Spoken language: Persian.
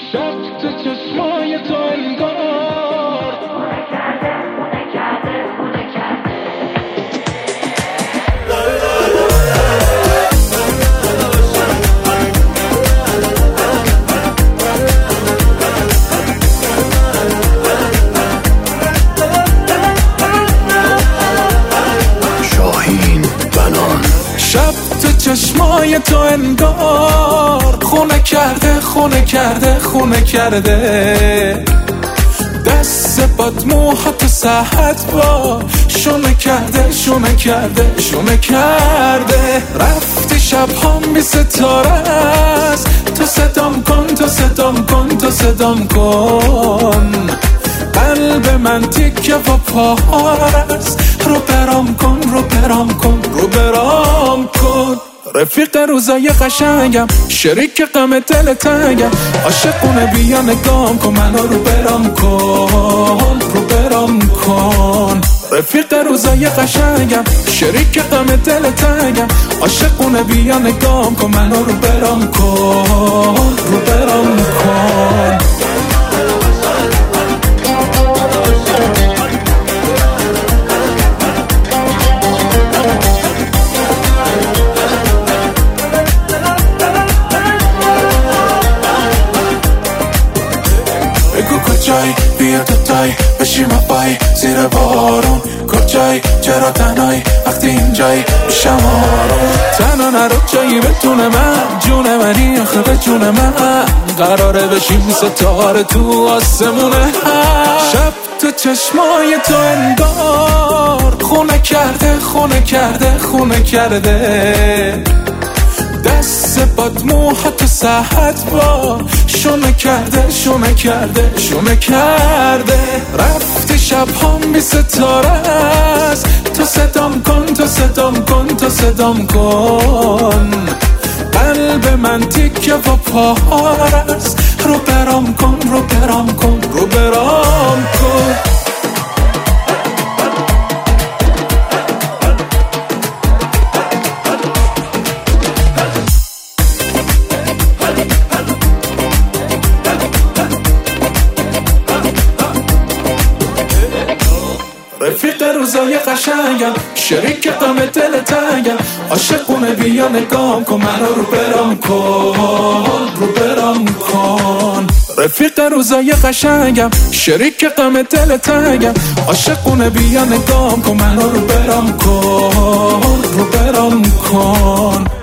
شب تو چشمای تو انگار خونه کرده خونه کرده خونه کرده. شاهین بنان. شب تو چشمای تو انگار خونه کرده خونه کرده خونه کرده. دست باد موها تو ساعت با شونه کرده شونه کرده شونه کرده. رفتی شبهام بی ستاره است، تو صدام کن تو صدام کن تو صدام کن. قلب من تیکه و پاره است، رو برام کن رو برام کن رو برام کن. رفیق روزای قشنگم، شریک غم دل تنگم، عاشقونه بیا نگام کن منو رو برام کن رو برام کن. رفیق روزای قشنگم، شریک غم دل تنگم، عاشقونه بیا نگام کن منو رو برام کن رو برام کن. کجای بیا تو تای بشیم پای زیر بارون. کجای چرا تنهایی وقتی اینجایی میشم آروم. تنها نرو جایی بتونه من جون منی آخه به جون من قراره بشیم ستاره تو آسمونه. شب تو چشمای تو انگار خونه کرده خونه کرده خونه کرده. دست باد موها تو ساعت با شونه کرده شونه کرده شونه کرده. رفتی شبهام بی ستاره است، تو صدام کن تو صدام کن تو صدام کن. قلب من تیکه و پاره است، رو برام کن رو برام کن رو برام کن. رفیق روزای قشنگم، شریک غم دل تنگم، عاشقونه بیا نگام کن منو رو برام کن رو برام کن. رفیق روزای قشنگم، شریک غم دل تنگم، عاشقونه بیا نگام کن منو رو برام کن رو برام کن.